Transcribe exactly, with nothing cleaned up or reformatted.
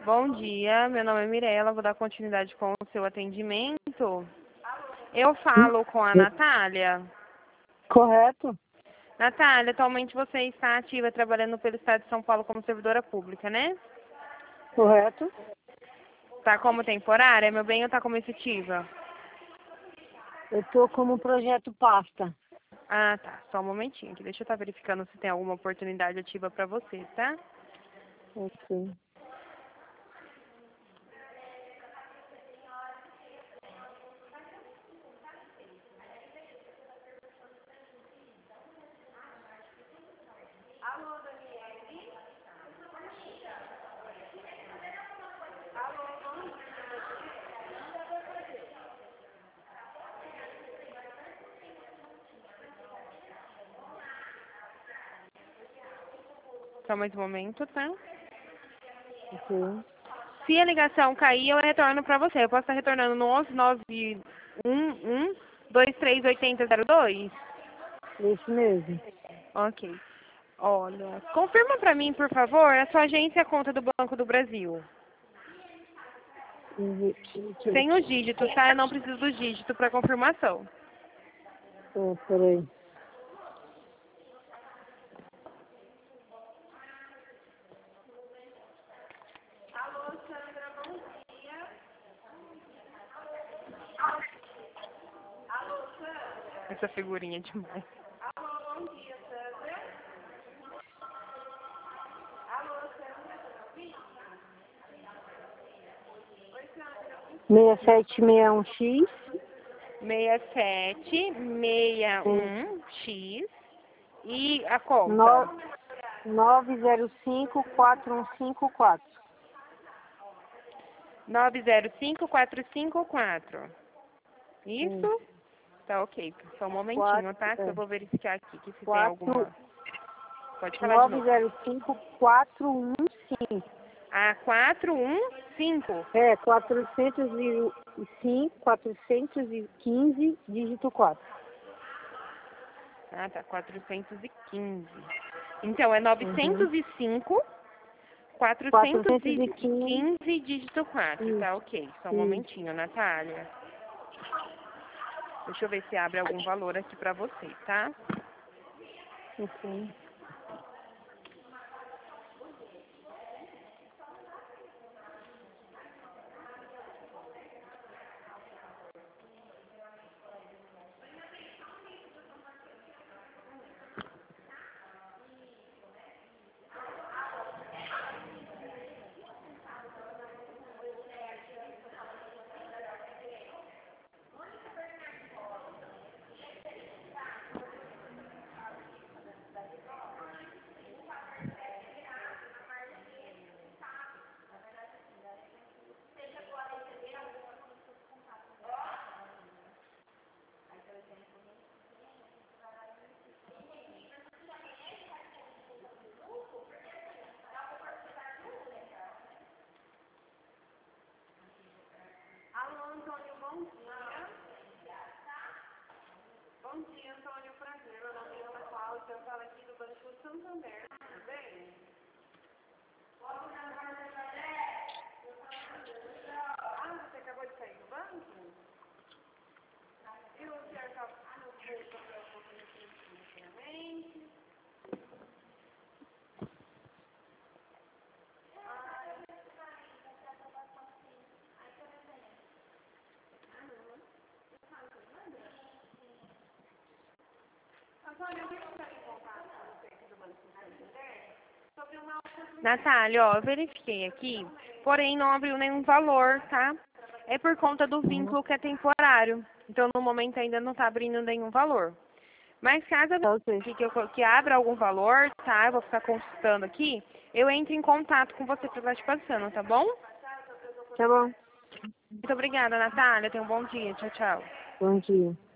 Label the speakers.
Speaker 1: Bom dia, meu nome é Mirela, vou dar continuidade com o seu atendimento. Eu falo com a Natália.
Speaker 2: Correto?
Speaker 1: Natália, atualmente você está ativa trabalhando pelo Estado de São Paulo como servidora pública, né?
Speaker 2: Correto?
Speaker 1: Tá como temporária, meu bem, ou tá como efetiva?
Speaker 2: Eu tô como projeto pasta.
Speaker 1: Ah, tá. Só um momentinho, que deixa eu estar verificando se tem alguma oportunidade ativa para você, tá?
Speaker 2: Ok.
Speaker 1: Só mais um momento, tá?
Speaker 2: Ok.
Speaker 1: Se a ligação cair, eu retorno para você. Eu posso estar retornando no onze nove um um dois três oito zero zero dois?
Speaker 2: Isso mesmo.
Speaker 1: Ok. Olha, confirma para mim, por favor, a sua agência e a conta do Banco do Brasil. Sem os dígitos, tá? Eu não preciso dos dígitos para confirmação.
Speaker 2: Oh, peraí.
Speaker 1: Essa figurinha é demais.
Speaker 2: seis sete seis um X.
Speaker 1: seis sete seis um X e a conta?
Speaker 2: nove zero cinco quatro um cinco quatro.
Speaker 1: nove zero cinco quatro cinco quatro. Isso?
Speaker 2: Hum.
Speaker 1: Tá ok. Só um momentinho,
Speaker 2: quatro,
Speaker 1: tá? Que eu
Speaker 2: é,
Speaker 1: vou verificar aqui que se tem
Speaker 2: quatro,
Speaker 1: alguma... Pode falar de
Speaker 2: nove
Speaker 1: novo.
Speaker 2: zero cinco quatro um cinco.
Speaker 1: A quatro um cinco.
Speaker 2: É, quatrocentos e cinco, quatrocentos e quinze, dígito quatro.
Speaker 1: Ah, tá. quatrocentos e quinze. Então, é
Speaker 2: Uhum.
Speaker 1: novecentos e cinco, quatrocentos e
Speaker 2: quatrocentos e quinze.
Speaker 1: quinze, dígito quatro. Tá
Speaker 2: Isso,
Speaker 1: ok. Só um
Speaker 2: isso.
Speaker 1: momentinho, Natália. Deixa eu ver se abre algum valor aqui pra você, tá?
Speaker 2: Ok.
Speaker 1: Alô, Antônio, bom dia. Bom dia, Antônio, prazer. Meu nome é Ana Cláudia, eu falo aqui do Banco Santander, tudo bem? Ah, você acabou de sair do banco? E o senhor está no curso para o financeiramente? Antônio, eu vou entrar em contato com você aqui do Banco Santander sobre uma oportunidade. Natália, ó, eu verifiquei aqui, porém não abriu nenhum valor, tá? É por conta do
Speaker 2: Uhum.
Speaker 1: vínculo que é temporário. Então, no momento ainda não está abrindo nenhum valor. Mas caso eu
Speaker 2: Tá ok.
Speaker 1: verifique que, eu- que abra algum valor, tá? Eu vou ficar consultando aqui. Eu entro em contato com você para estar te passando, tá bom?
Speaker 2: Tá bom.
Speaker 1: Muito obrigada, Natália. Tenha um bom dia. Tchau, tchau.
Speaker 2: Bom dia.